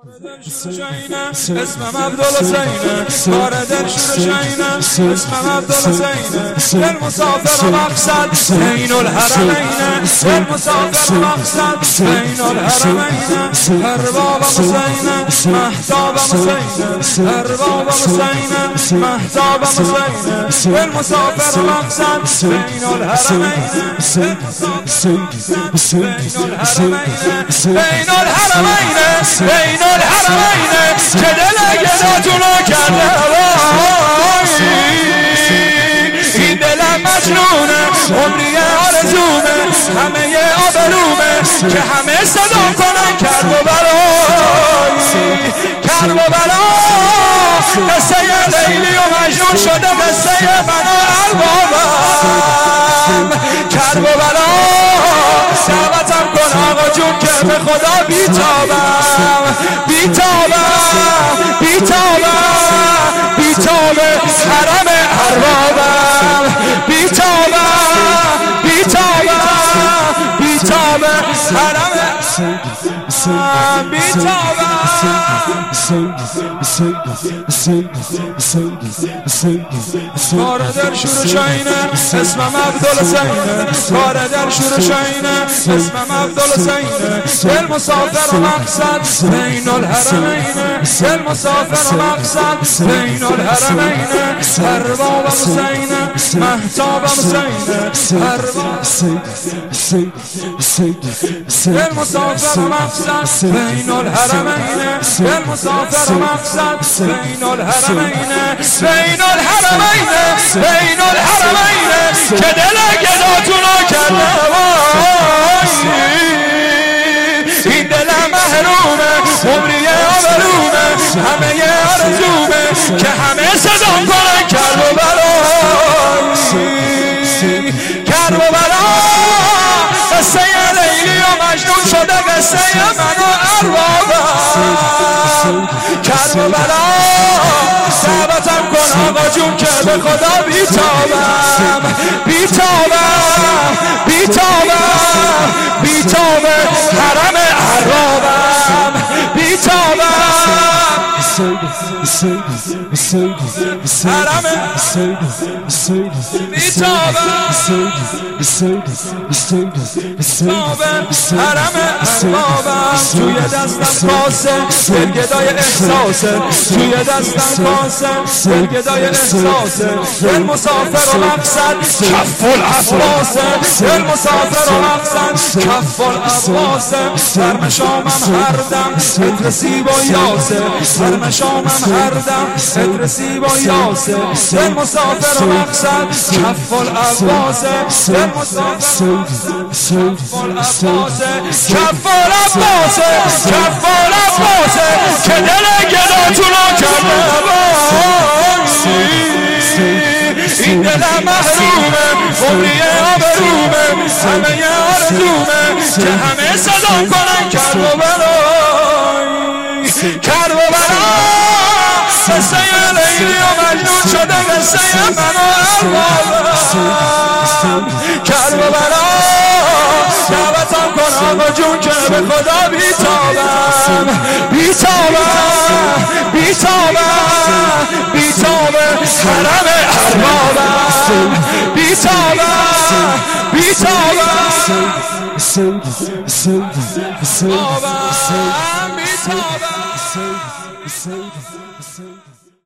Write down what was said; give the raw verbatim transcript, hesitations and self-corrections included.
اسمم عبدالحسینه، کار دل شور شینه. اسمم عبدالحسینه، دل مسافر و مقصد بین الحرمینه. دل مسافر و مقصد بین الحرمینه. ارباب حسینه، مهتاب حسینه. ارباب حسینه، مهتاب حسینه. دل مسافر و مقصد بین الحرمینه. بین الحرمینه، بین الحرمینه، که دل گداتونو کرده این دلم مجنونه، عمری آرزومه، همه آبرومه، که همه صدا کنن کرب و برای کرب و برا. قصه لیلی و مجنون شده قصه من و اربابم. کرب و برا دعوتم کن آقا جون که به خدا بیتابم، بیتابم، بیتابم، بیتابه حرم اربابم. بیتابم، بیتابم، بیتابه حرم بیتابم. کار دل شور شینه، اسمم عبدالحسینه. کار دل شور شینه، اسمم عبدالحسینه. دل مسافر و مقصد بین الحرمینه. دل مسافر و مقصد بین الحرمینه. ارباب حسینه، مهتاب حسینه. ارباب دل مسافر و مقصد بین الحرمینه. دل مسافر و مقصد بین الحرمینه. بین الحرمینه، بین الحرمینه، که دل گداتونو کرده این دلم محرومه، عمری آبرومه، همه آرزومه، که همه صدا کنن کرب و برای کرب و برا. قصه لیلی و مجنون شده قصه من و اربابم. کرب و برا دعوتم کن آقا جون که به خدا بیتابم، بیتابم، بیتابم، بیتابه حرم اربابم. بیتابم حرم بیتابم حرم اربابم. توی دستم کاسه دلگدای احساسه، توی دستم کاسه دلگدای احساسه. دل مسافر و مقصد کف العباسه. دل مسافر و مقصد کف العباسه. سرم شامم هر دم عطر سیب و یاسه. سرم شامم هر دم عطر سیب و یاسه. دل مسافر و مقصد کف العباسه. دل مسافر و مقصد کف العباسه. کف العباسه، کف العباسه، که دل گداتونو کرده این دلم محرومه، عمری آبرومه، همه آرزومه، که همه صدا کنن کرب و برای کرب و برا. قصه لیلی و مجنون شده قصه من و اربابم. کرب و برا دعوتم کن آقا جون که به خدا بیتابم، بیتابم، بیتابم، بیتابه حرم اربابم. بیتابم، بیتابم، بیتابم، بیتابم.